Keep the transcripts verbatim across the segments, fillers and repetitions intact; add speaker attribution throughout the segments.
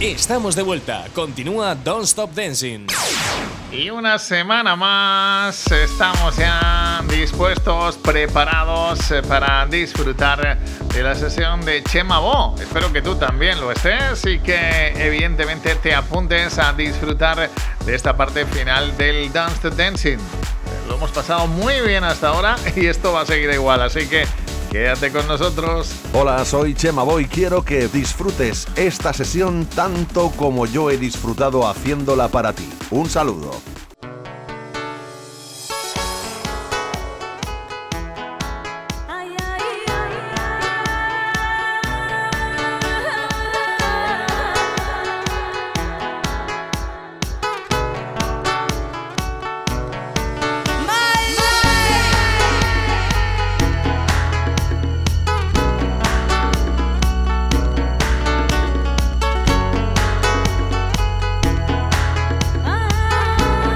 Speaker 1: Estamos de vuelta. Continúa Don't Stop Dancing.
Speaker 2: Y una semana más estamos ya dispuestos, preparados para disfrutar de la sesión de Chema Bo. Espero que tú también lo estés y que evidentemente te apuntes a disfrutar de esta parte final del Don't Stop Dancing. Lo hemos pasado muy bien hasta ahora y esto va a seguir igual, así que quédate con nosotros.
Speaker 3: Hola, soy Chema Bo y quiero que disfrutes esta sesión tanto como yo he disfrutado haciéndola para ti. Un saludo.
Speaker 4: Ah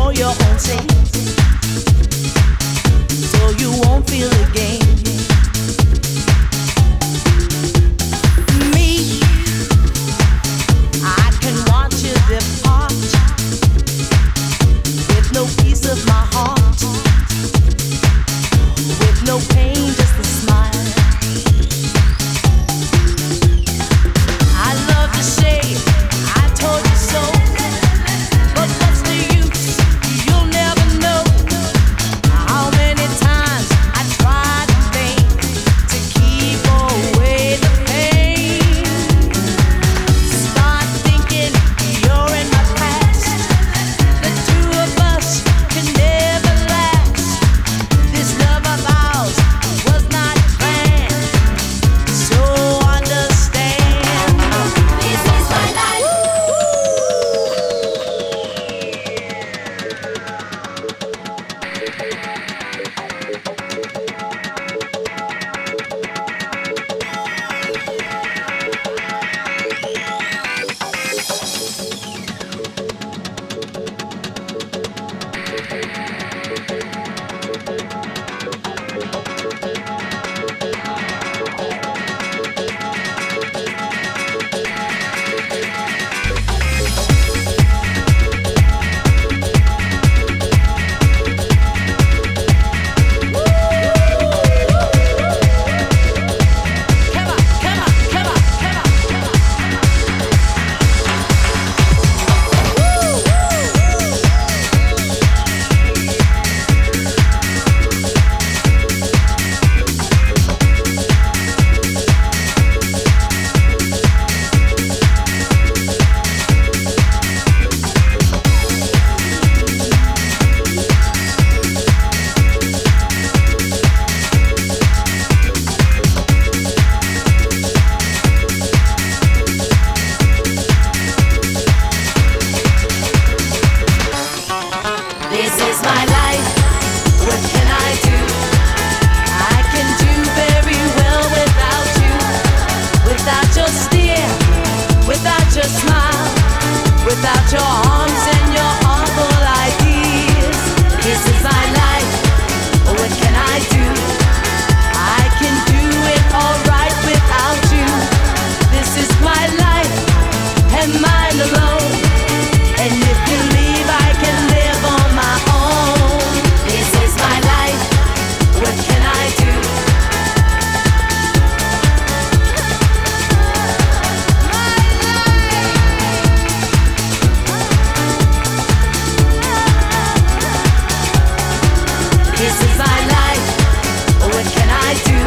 Speaker 4: for your own sake, so you won't feel the gain. Me, I can watch you depart with no peace of my heart, with no pain, just a smile. I love to say I told you so, but what's the use? You'll never know how many times I tried in vain to keep away the pain. Start thinking you're in my past. The two of us can never last. This love of ours was not planned, so understand. This is my life. Come on, come on, come on, come on, come on. This is my life. What can I do? I can do very well without you, without your stare, without your smile, without your arms and your awful ideas. This is my life. What can I do? I can do it all right without you. This is my life and mine alone. And if you leave, I can live on my own. This is my life. What can I do? This is my life. What can I do?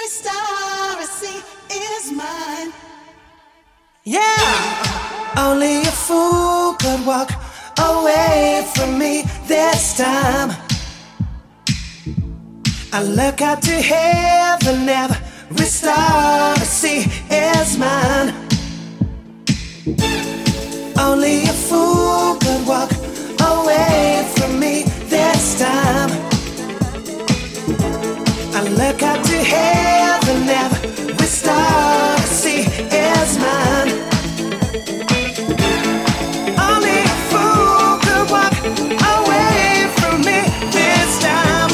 Speaker 5: Every star I see is mine. Yeah, only a fool could walk away from me this time. I look out to heaven, every star I see is mine. Only a fool could walk away from me this time. I look out to heaven, every star I see is mine. Only a fool could walk away from me this time.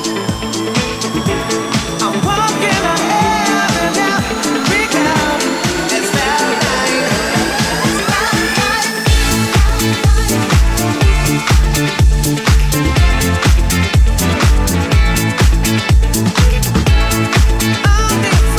Speaker 5: I'm walking on heaven now, because it's that night. It's that night. Only a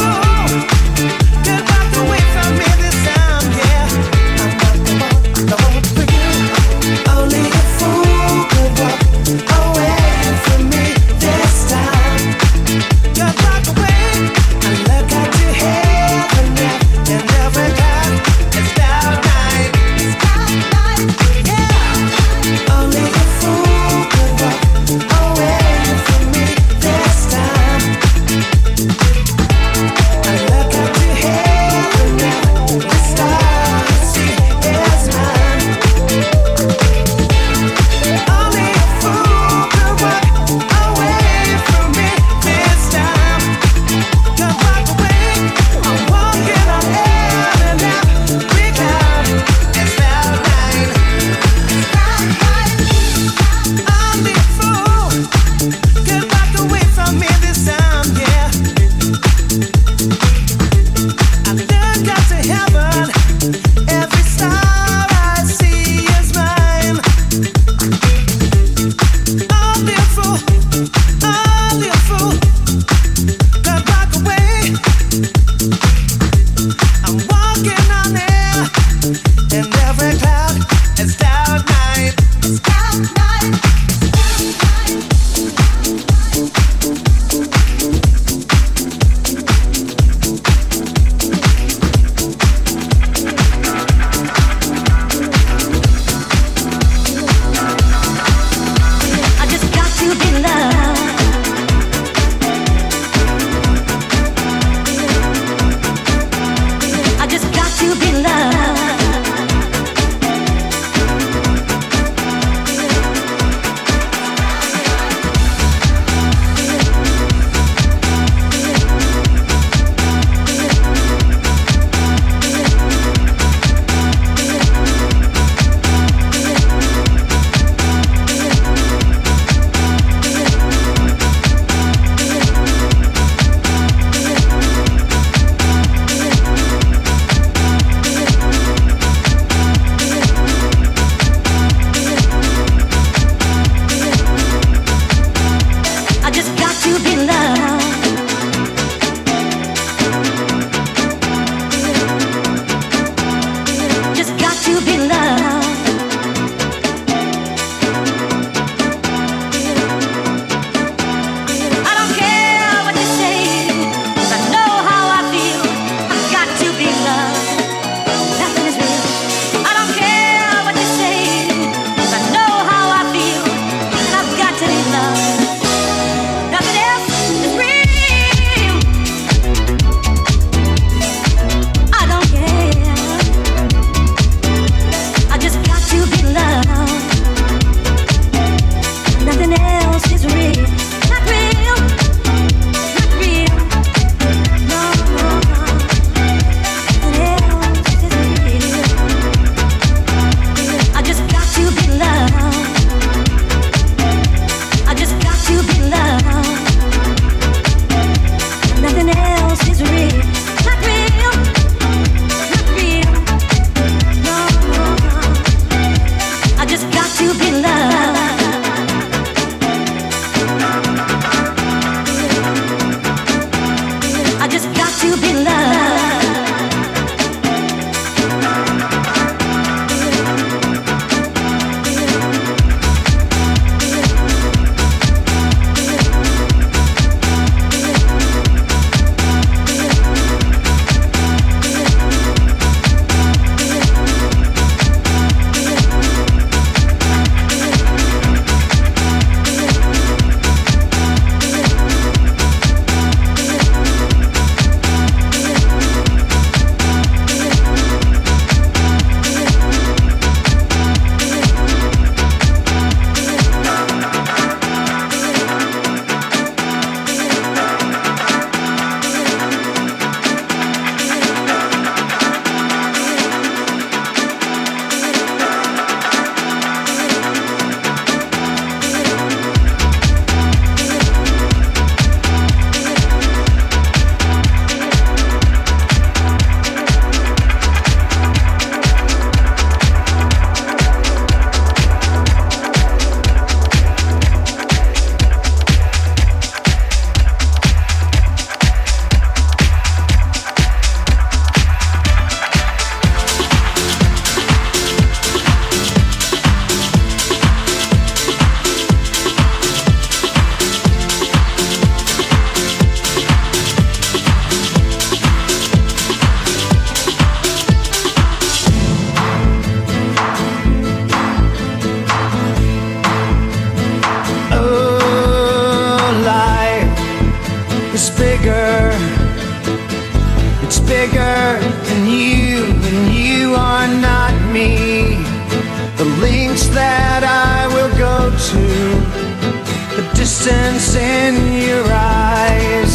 Speaker 5: whisper. It's bigger than you, and you are not me. The lengths that I will go to, the distance in your eyes.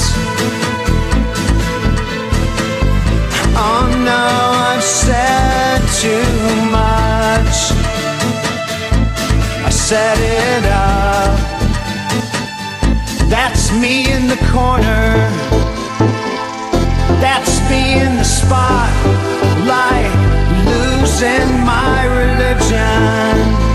Speaker 5: Oh no, I've said too much. I set it up. That's me in the corner. That's me in the spotlight, losing my religion,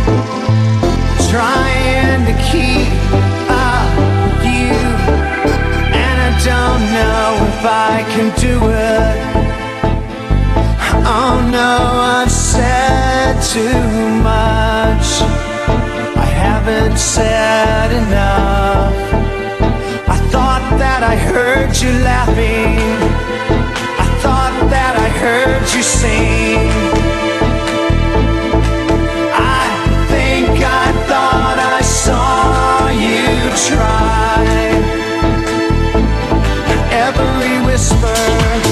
Speaker 5: trying to keep up with you, and I don't know if I can do it. Oh no, I've said too much. I haven't said enough. I thought that I heard you laughing. I thought that I heard you sing. I think I thought I saw you try. Every whisper,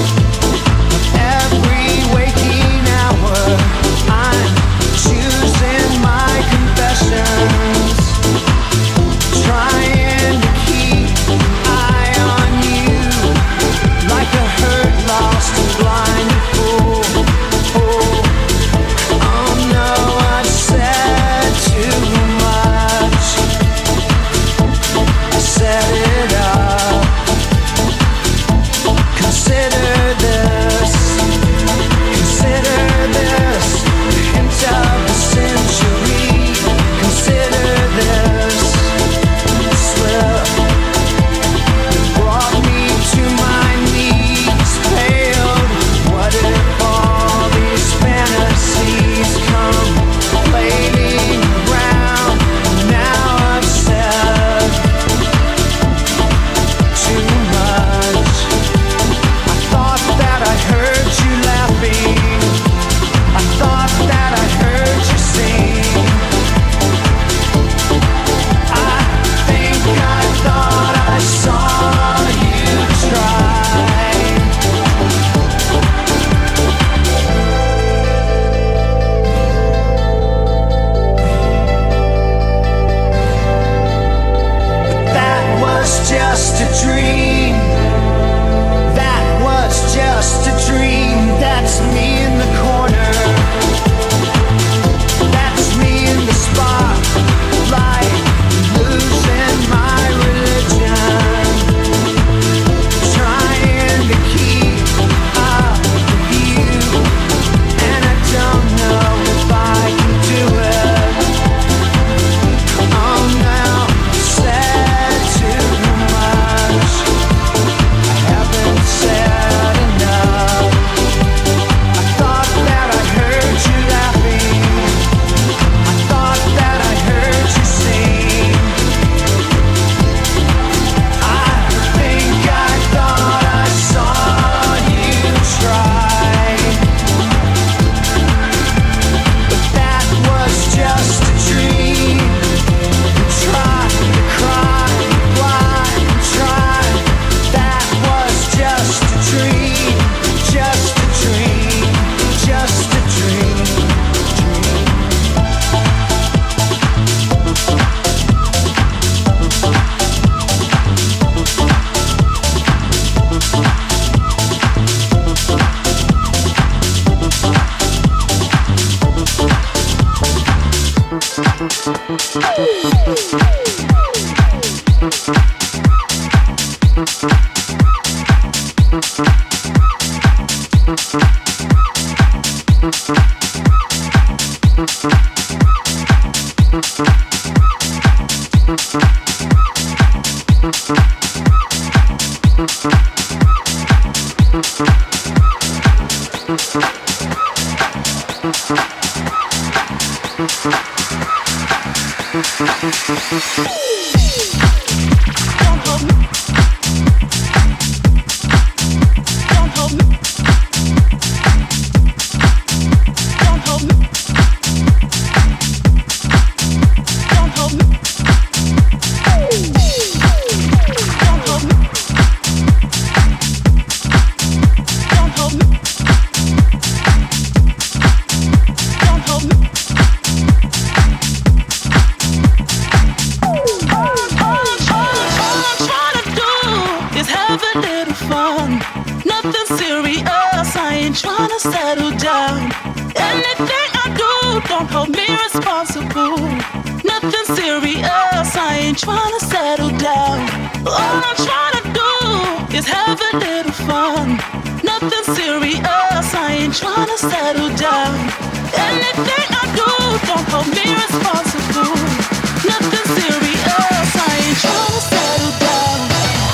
Speaker 5: every waking hour, I'm choosing my confessions, trying to keep eye on you, like a hurt, lost and blind fool. Oh, oh no, I said too much. I set it up. Consider this, consider this, the hint of the century. Consider this slip brought me to my knees, paled. What if all these fantasies come flailing around? Now I've said too much. I thought that I heard you laughing. I thought that I heard you sing. I think I thought I saw you try. But that was just a dream. That was just a dream. That's me in the corner. That's me in the spotlight, losing my religion, trying to keep up with you, and I don't know if I can do it. Oh no, said too much. I haven't said enough. I thought that I heard you laughing. I thought that I heard you sing. I think I thought I saw you try. But that was just a dream. Try to cry, why try? That was just a dream, just a dream, just a dream, dream.
Speaker 4: We'll be right back.
Speaker 6: fun. Nothing serious, I ain't trying to settle down. Anything I do, don't hold me responsible. Nothing serious, I ain't trying to settle down. All I'm trying to do is have a little fun. Nothing serious, I ain't trying to settle down. Anything I do, don't hold me responsible. Nothing serious, I ain't trying to settle down.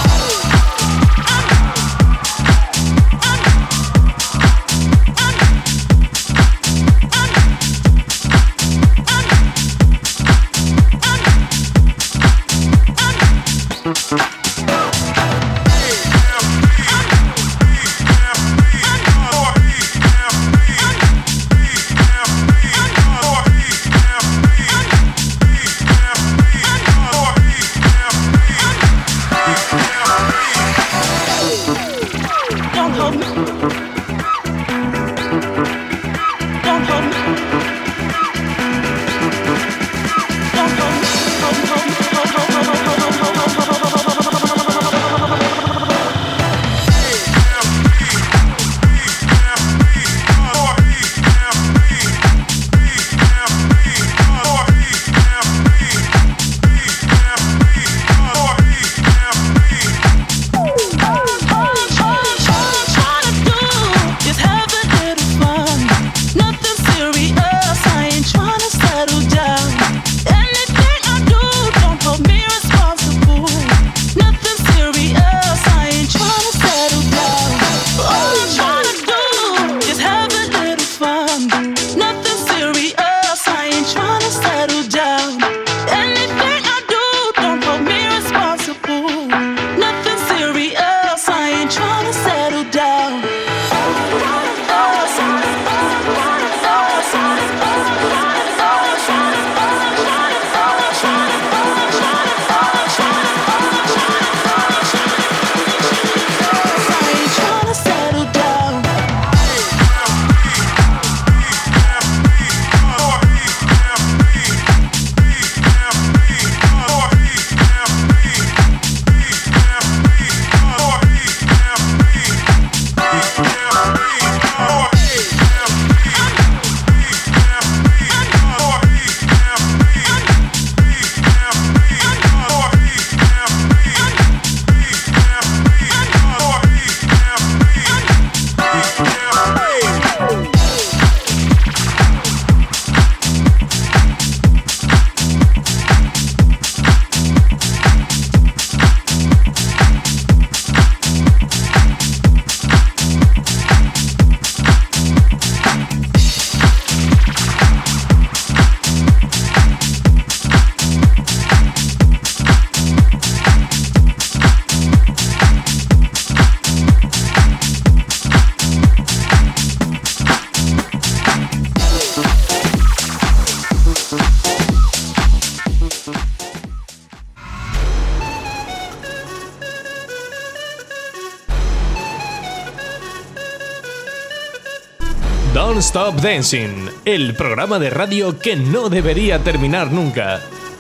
Speaker 1: Don't Stop Dancing, el programa de radio que no debería terminar nunca.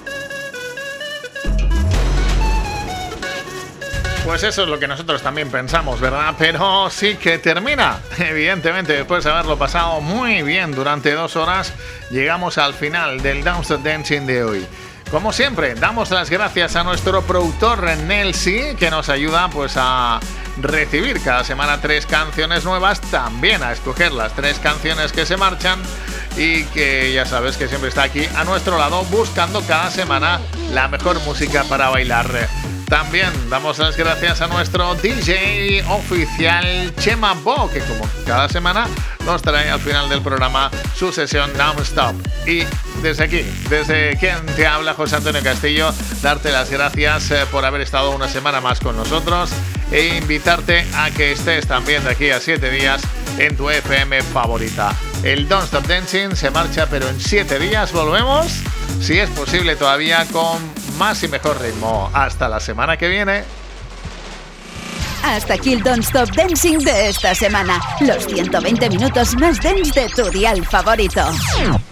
Speaker 2: Pues eso es lo que nosotros también pensamos, ¿verdad? Pero sí que termina. Evidentemente, después de haberlo pasado muy bien durante dos horas, llegamos al final del Don't Stop Dancing de hoy. Como siempre, damos las gracias a nuestro productor Nelsi, que nos ayuda pues a recibir cada semana tres canciones nuevas, también a escoger las tres canciones que se marchan y que ya sabes que siempre está aquí a nuestro lado buscando cada semana la mejor música para bailar. También damos las gracias a nuestro D J oficial Chema Bo, que como cada semana nos trae al final del programa su sesión non-stop. Y desde aquí, desde quien te habla, José Antonio Castillo, darte las gracias por haber estado una semana más con nosotros e invitarte a que estés también de aquí a siete días en tu F M favorita. El Don't Stop Dancing se marcha, pero en siete días volvemos, si es posible todavía, con más y mejor ritmo. Hasta la semana que viene.
Speaker 7: Hasta aquí el Don't Stop Dancing de esta semana. Los ciento veinte minutos más dance de tu dial favorito.